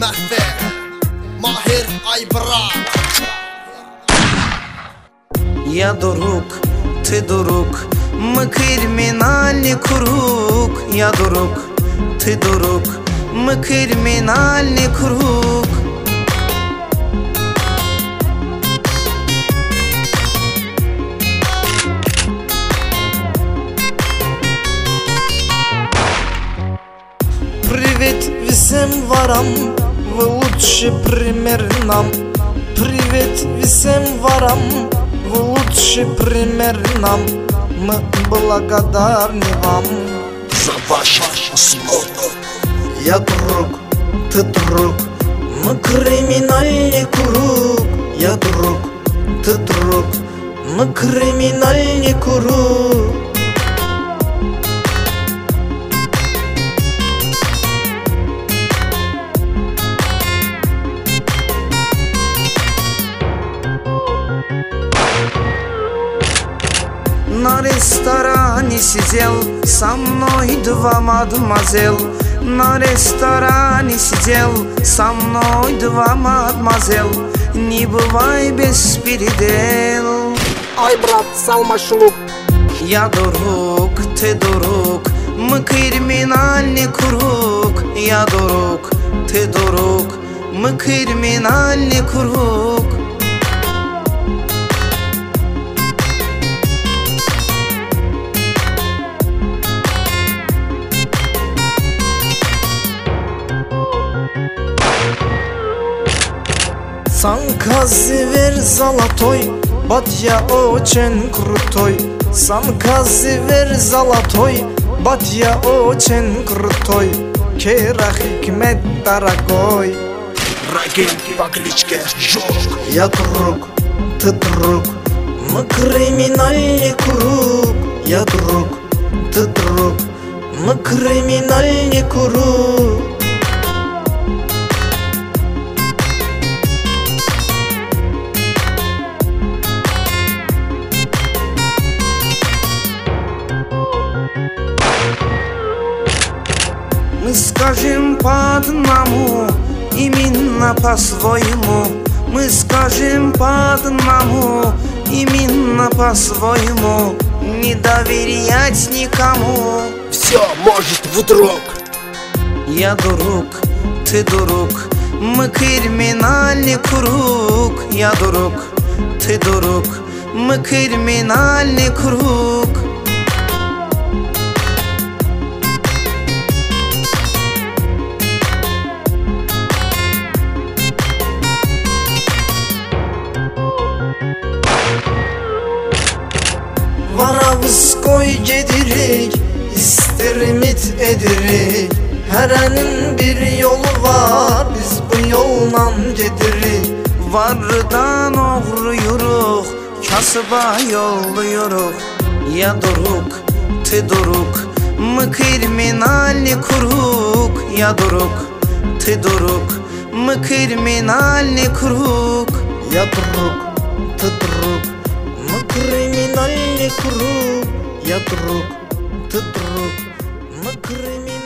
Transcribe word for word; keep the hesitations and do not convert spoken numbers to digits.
Mehve Mahir Aybarak. Я друг, ты друг, мы криминальный круг. Я друг, ты друг, мы криминальный круг. Привет всем ворам, вы лучший пример нам. Привет всем ворам, вы лучший пример нам. Мы благодарны вам За вашу услугу. Я друг, ты друг, мы криминальный круг. Я друг, ты друг, мы криминальный круг. На ресторане сидел со мной два мадемуазель. На ресторане сидел со мной два мадемуазель. Не бывай беспредел. Ай, брат, салма шлюп. Я друг, ты друг, мы криминальный круг. Я друг, ты друг, мы криминальный круг. Санка зверь золотой, бат я очень крутой. Санка зверь золотой, бат я очень крутой. Кера Хикмет дорогой. Рагин по кличке Жук. Я друг, ты друг, мы криминальный круг. Я друг, ты друг, мы криминальный круг. Мы скажем по одному, именно по-своему. Мы скажем по одному, именно по-своему. Не доверять никому. Все может вдруг. Я друг, ты друг, мы криминальный круг. Я друг, ты друг, мы криминальный круг. Varavskoy gedirek, ister ümit ederek. Herenin bir yolu var, biz bu yoldan gedirik. Vardan oğruyuruq, kasıba yolluyuruq. Ya druг, ты друг, мы криминальный круг. Я друг, ты друг, мы криминальный круг. Я друг, ты друг, мы криминальный круг. Я друг, ты друг, мы криминальный круг.